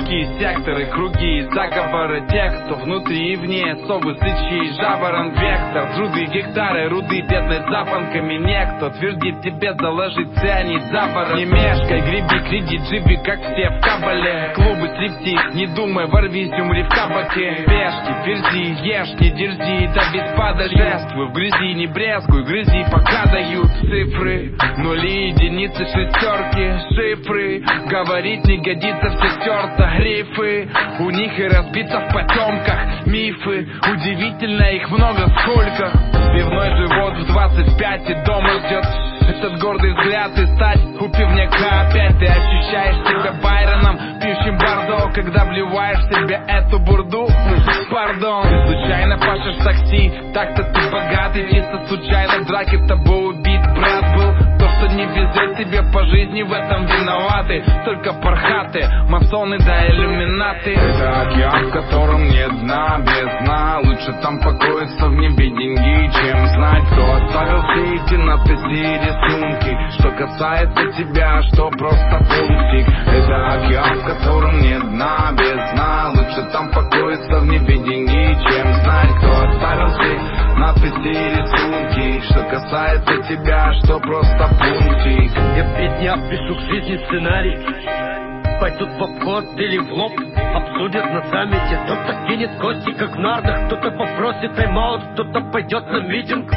Узкие секторы, круги, заговоры тех, кто внутри и вне. Совы, сычи, жаворон, вектор. Труды, гектары, руды, бедной запонками. Некто твердит тебе заложить цианид, заворот. Не мешкай, греби кредит, живи как все в кабале. Клубы, стриптиз, не думай, ворвись, умри в кабаке. Пешки, ферзи, ешь, не дерзи, да без падали. Шествуй в грязи, не брезгуй, грызи, пока дают цифры. Нули, единицы, шестерки, шифры. Говорить не годится, все стерто, грифы. У них и разбито в потемках мифы. Удивительно, их много сколько. Пивной живот в 25 и дома ждет этот гордый взгляд и стать у пивняка опять. Ты ощущаешь себя Байроном, пьющим бордо, когда вливаешь в себя эту бурду. Пардон, ты случайно пашешь такси, так-то ты богатый. Чисто случайно в драке тобой убит брат был. То, что не везет тебе по жизни, в этом виноваты только пархаты, масоны да иллюминаты. Это океан, в котором нет дна, без дна. Лучше там покоиться в небе деньги, чем знать, кто оставил все эти надписи и рисунки. Что касается тебя, что просто пунктик. Это океан, в котором нет дна, без дна. Лучше там покоиться в небе деньги, чем знать, кто оставил все надписи и рисунки. Что касается тебя, что просто пунктик. Я 5 дня пишу к жизни сценарий. Пойдут в обход или в лоб, обсудят на саммите. Кто-то кинет кости, как в нардах, кто-то попросит тайм-аут, кто-то пойдет на митинг.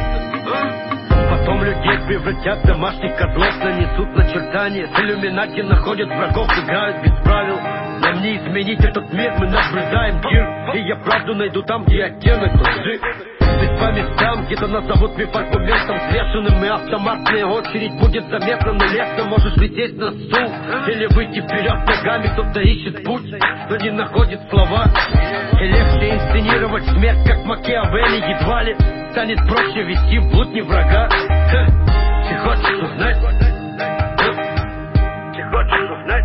Потом людей превратят в домашних козлов, нанесут начертания. С иллюминати находят врагов, играют без правил. Нам не изменить этот мир, мы наблюдаем мир. И я правду найду там, где оттенок лжи. По местам, где-то назовут мне аргументом взвешенным, и автоматная очередь будет заметна. Но легко можешь лететь на стул или выйти вперед ногами. Кто-то ищет путь, но не находит слова. И легче инсценировать смерть, как Макиавелли. Едва ли станет проще вести в блуд не врага. Ты хочешь узнать? Ты хочешь узнать?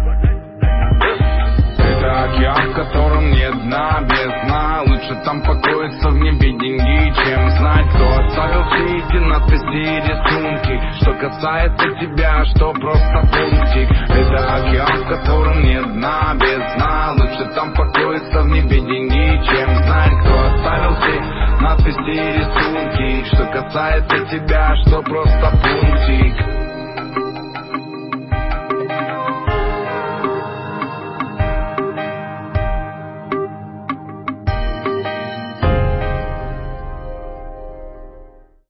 Это океан, в котором нет дна, без дна. Лучше там покоиться в небе деньги, чем знать, кто оставил все эти надписи и рисунки. Что касается тебя, что просто пунктик. Это океан, в котором нет дна, без дна. Лучше там покоиться в небе деньги, чем знать, кто оставил все надписи и рисунки. Что касается тебя, что просто пунктик.